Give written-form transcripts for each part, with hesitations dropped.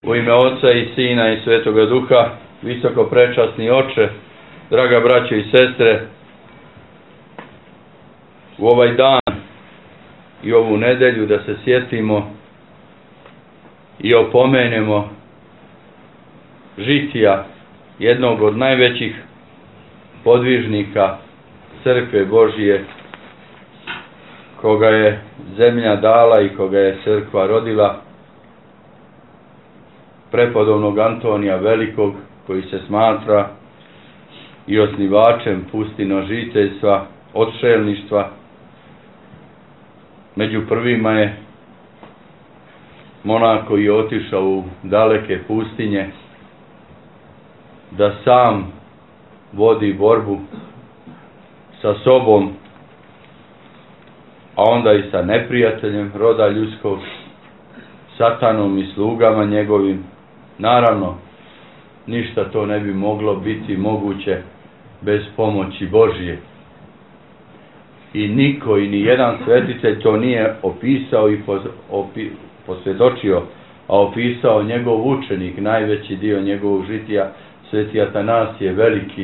U ime Oca i Sina i Svetoga Duha, visoko prečasni Oče, draga braćo i sestre, u ovaj dan i ovu nedelju da se sjetimo i opomenemo žitija jednog od najvećih podvižnika Crkve Božije, koga je zemlja dala i koga je crkva rodila, prepodobnog Antonija Velikog, koji se smatra i osnivačem pustinožiteljstva, odšelništva. Među prvima je monah koji je otišao u daleke pustinje da sam vodi borbu sa sobom, a onda i sa neprijateljem roda ljudskog, Satanom i slugama njegovim. Naravno, ništa to ne bi moglo biti moguće bez pomoći Božje. I niko i ni jedan svetitelj to nije opisao i posvjedočio, a opisao njegov učenik, najveći dio njegovog žitija, Sveti Atanasije Veliki.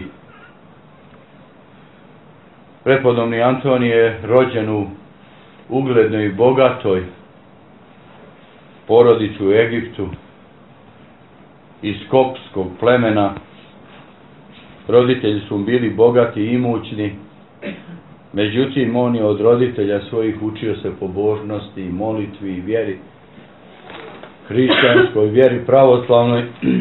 Prepodobni Antonij je rođen u uglednoj i bogatoj porodici u Egiptu, iz koptskog plemena. Roditelji su bili bogati i imućni, međutim on je od roditelja svojih učio se pobožnosti i molitvi i vjeri, hrišćanskoj vjeri pravoslavnoj.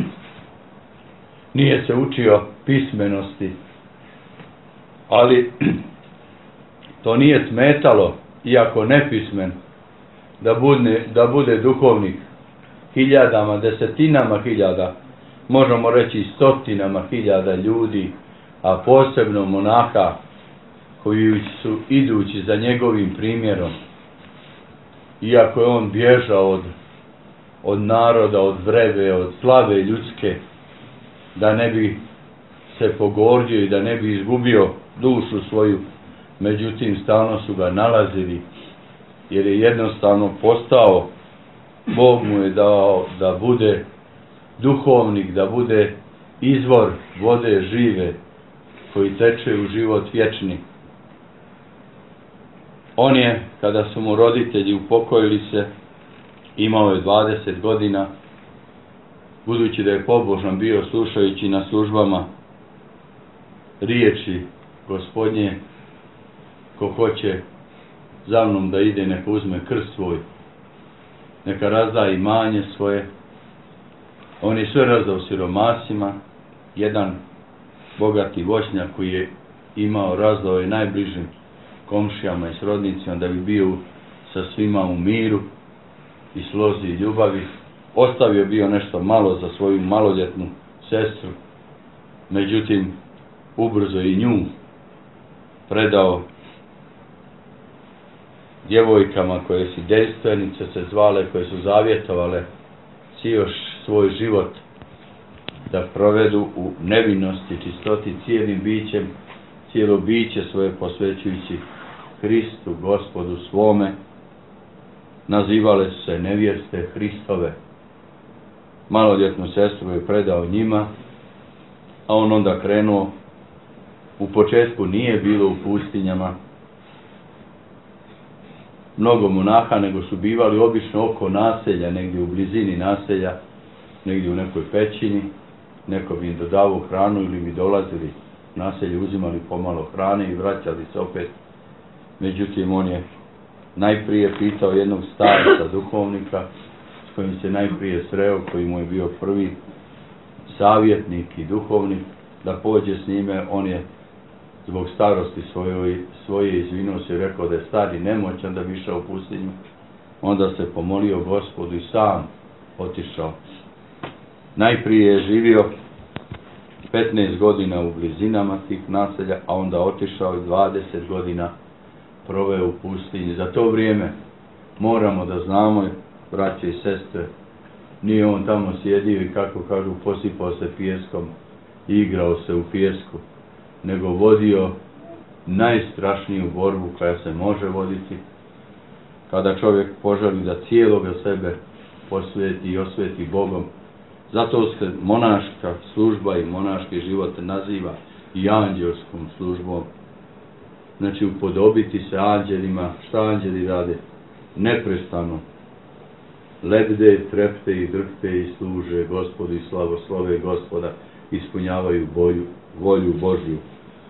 Nije se učio pismenosti, ali to nije smetalo, iako nepismen, da bude duhovnik hiljadama, desetinama hiljada, možemo reći stotinama hiljada ljudi, a posebno monaha koji su idući za njegovim primjerom. Iako je on bježao od naroda, od vrebe, od slave ljudske, da ne bi se pogordio i da ne bi izgubio dušu svoju, međutim stalno su ga nalazili, jer je jednostavno postao, Bog mu je dao da bude duhovnik, da bude izvor vode žive koji teče u život vječni. On je, kada su mu roditelji upokojili se, imao je 20 godina, budući da je pobožan bio, slušajući na službama riječi Gospodnje: ko hoće za mnom da ide, neka uzme krst svoj, neka razda imanje svoje. On je sve razdao siromasima. Jedan bogati voćnjak koji je imao, razdao je najbližim komšijama i srodnicima, da bi bio sa svima u miru i slozi i ljubavi. Ostavio bio nešto malo za svoju maloljetnu sestru, međutim ubrzo i nju predao djevojkama koje su dejstvenice se zvale, koje su zavjetovale cijeli svoj život da provedu u nevinosti, čistoti, cijelim bićem, cijelo biće svoje posvećujući Hristu, Gospodu svome. Nazivale su se nevjeste Hristove. Maloljetnu sestru je predao njima, a on onda krenuo. U početku nije bilo u pustinjama mnogo monaha, nego su bivali obično oko naselja, negdje u blizini naselja, negdje u nekoj pećini. Neko bi im dodavao hranu ili bi dolazili u naselje, uzimali pomalo hrane i vraćali se opet. Međutim, on je najprije pitao jednog starca duhovnika, s kojim se najprije sreo, koji mu je bio prvi savjetnik i duhovnik, da pođe s njime. On je zbog starosti svoje izvinuo se i rekao da je star i nemoćan da bi išao u pustinju. Onda se pomolio Gospodu i sam otišao. Najprije je živio 15 godina u blizinama tih naselja, a onda otišao i 20 godina proveo u pustinji. Za to vrijeme moramo da znamo, braće i sestre, nije on tamo sjedio i, kako kažu, posipao se pijeskom i igrao se u pijesku, nego vodio najstrašniju borbu koja se može voditi, kada čovjek poželi da cijeloga sebe posveti i osveti Bogom, Zato se monaška služba i monaški život naziva i anđelskom službom. Znači, upodobiti se anđelima. Šta anđeli rade? Neprestano lebde, trepte i drhte i služe Gospodu i slavoslove Gospoda, ispunjavaju volju Božju.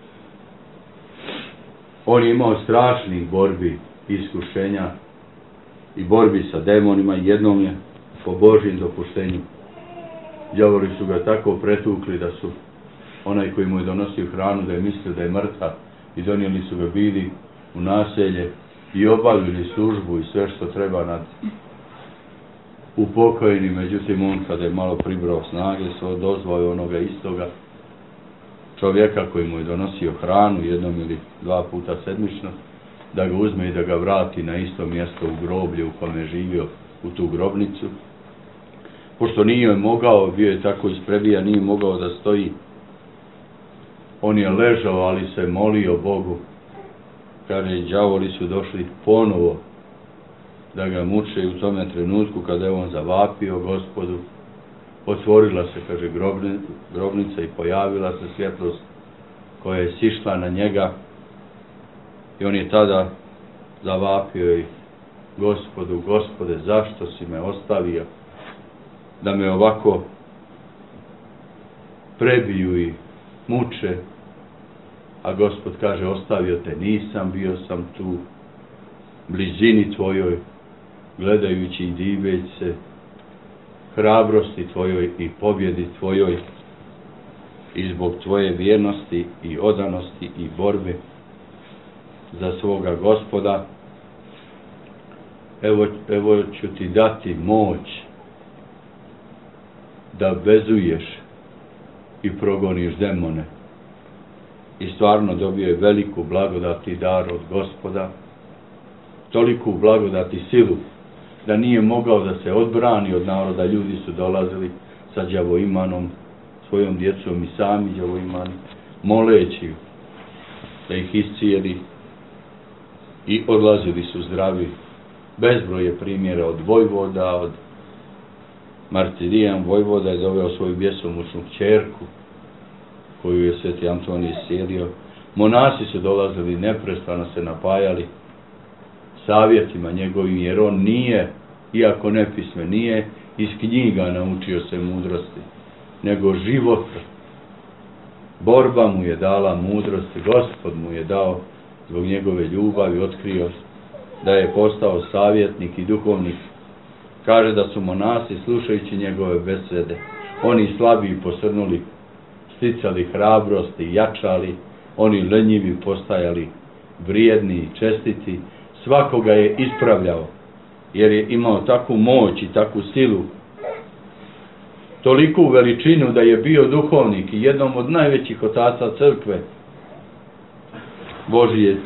On je imao strašnih borbi, iskušenja i borbi sa demonima. Jednom je po Božjem dopuštenju đavoli su ga tako pretukli da su onaj koji mu je donosio hranu da je mislio da je mrtav i donijeli su ga bili u naselje i obavili službu i sve što treba nad upokojeni. Međutim, on kada je malo pribrao snage, se dozvao je onoga istoga čovjeka koji mu je donosio hranu jednom ili 2 puta sedmično, da ga uzme i da ga vrati na isto mjesto u groblje u kome je živio, u tu grobnicu. Pošto nije mogao, bio je tako isprebijan, nije mogao da stoji. On je ležao, ali se molio Bogu. Kaže, đavoli su došli ponovo da ga muče u tome trenutku kada je on zavapio Gospodu. Otvorila se, kaže, grobnica i pojavila se svjetlost koja je sišla na njega. I on je tada zavapio i Gospodu, Gospode, zašto si me ostavio da me ovako prebiju i muče? A Gospod kaže, ostavio te nisam, bio sam tu, blizini tvojoj, gledajući i diveći se hrabrosti tvojoj i pobjedi tvojoj i zbog tvoje vjernosti i odanosti i borbe za svoga Gospoda. Evo ću ti dati moć da vezuješ i progoniš demone. I stvarno dobio je veliku blagodat i dar od Gospoda, toliku blagodat i silu da nije mogao da se odbrani od naroda. Ljudi su dolazili sa đavoimanom, svojom djecom i sami đavoimani, moleći da ih iscijeli i odlazili su zdravi. Bezbroj je primjera od vojvoda, od Martirijan vojvoda je doveo svoju bjesomučnu kćerku koju je sveti Antonij iscijelio. Monasi su dolazili, neprestano se napajali savjetima njegovim, jer on nije, iako nepismen, nije iz knjiga naučio se mudrosti, nego život. Borba mu je dala mudrosti, Gospod mu je dao zbog njegove ljubavi, otkrio da je postao savjetnik i duhovnik. Kaže da su monasi, slušajući njegove besede, oni slabiji posrnuli, sticali hrabrosti, jačali, oni lenjivi postajali vrijedni i čestiti. Svakoga je ispravljao, jer je imao takvu moć i takvu silu, toliku veličinu da je bio duhovnik i jednom od najvećih otaca crkve Božije,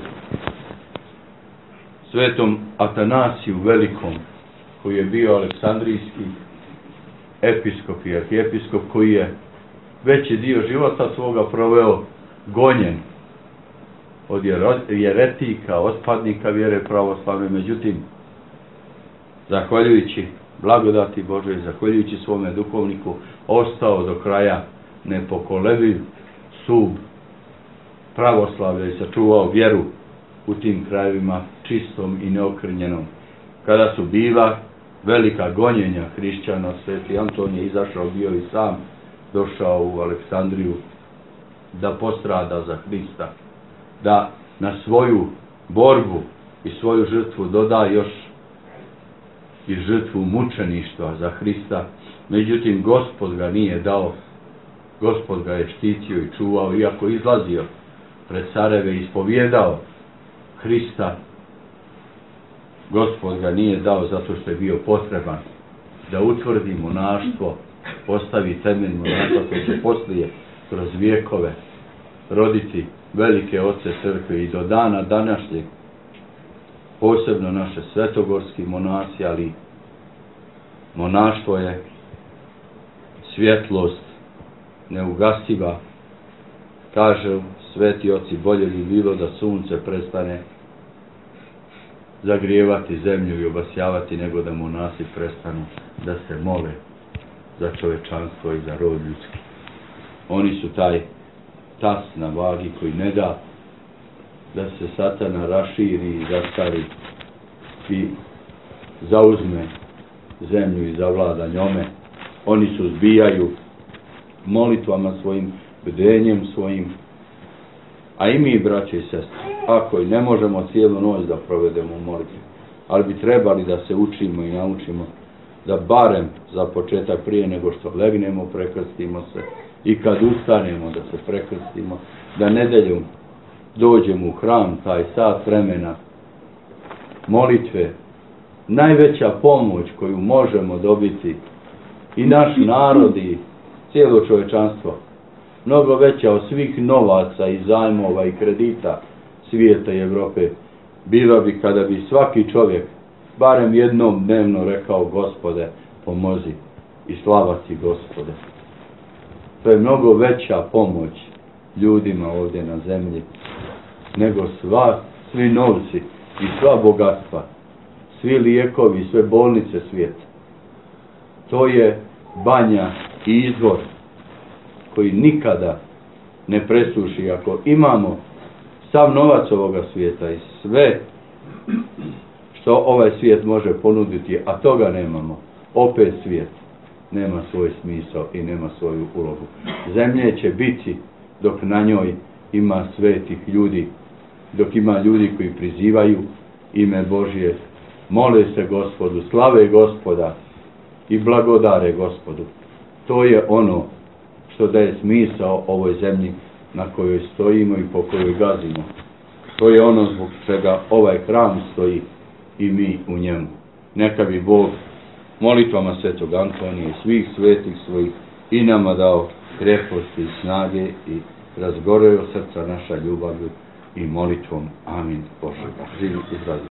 svetom Atanasiju Velikom, koji je bio aleksandrijski episkop i arhijepiskop, koji je veći dio života svoga proveo gonjen od jeretika, otpadnika vjere pravoslavne. Međutim, zahvaljujući blagodati Božoj, zahvaljujući svome duhovniku, ostao do kraja nepokoleviv stup pravoslavlja i sačuvao vjeru u tim krajevima čistom i neokrnjenom. Kada su bila velika gonjenja hrišćana, sveti Anton je izašao, bio i sam došao u Aleksandriju da postrada za Hrista, da na svoju borbu i svoju žrtvu doda još i žrtvu mučeništva za Hrista. Međutim, Gospod ga nije dao, Gospod ga je štitio i čuvao, iako izlazio pred careve i ispovjedao Hrista. Gospod ga nije dao zato što je bio potreban da utvrdi monaštvo, postavi temelj monaštva koji će poslije kroz vijekove roditi velike oce crkve i do dana današnjeg, posebno naše svetogorski monasi, ali monaštvo je svjetlost neugasiva. Kažu sveti oci, bolje bi bilo da sunce prestane zagrijevati zemlju i obasjavati, nego da monasi prestanu da se mole za čovečanstvo i za rod ljudski. Oni su taj tas na vagi koji ne da da se satana raširi i zastari i zauzme zemlju i zavlada njome. Oni se uzbijaju molitvama svojim, bdenjem svojim, a i mi, braće i sestre, ako i ne možemo cijelu noć da provedemo u molitvi, ali bi trebali da se učimo i naučimo da barem za početak prije nego što legnemo prekrstimo se i kad ustanemo da se prekrstimo, da nedeljom dođemo u hram, taj sat vremena molitve, najveća pomoć koju možemo dobiti i naš narod i cijelo čovečanstvo, mnogo veća od svih novaca i zajmova i kredita svijeta i Evrope, bila bi kada bi svaki čovjek barem jednom dnevno rekao: Gospode, pomozi, i slava ti, Gospode. To je mnogo veća pomoć ljudima ovdje na zemlji nego svi novci i sva bogatstva, svi lijekovi, sve bolnice svijeta. To je banja i izvor koji nikada ne presuši. Ako imamo sav novac ovoga svijeta i sve što ovaj svijet može ponuditi, a toga nemamo, opet svijet nema svoj smisao i nema svoju ulogu. Zemlje će biti dok na njoj ima svetih ljudi, dok ima ljudi koji prizivaju ime Božje, mole se Gospodu, slave Gospoda i blagodare Gospodu. To je ono što daje smisao ovoj zemlji na kojoj stojimo i po kojoj gazimo. To je ono zbog čega ovaj hram stoji i mi u njemu. Neka bi Bog molitvama svetog Antonija i svih svetih svojih i nama dao kreposti i snage i razgoreo srca naša ljubavlju i molitvom. Amin. Bože, živi Izrael.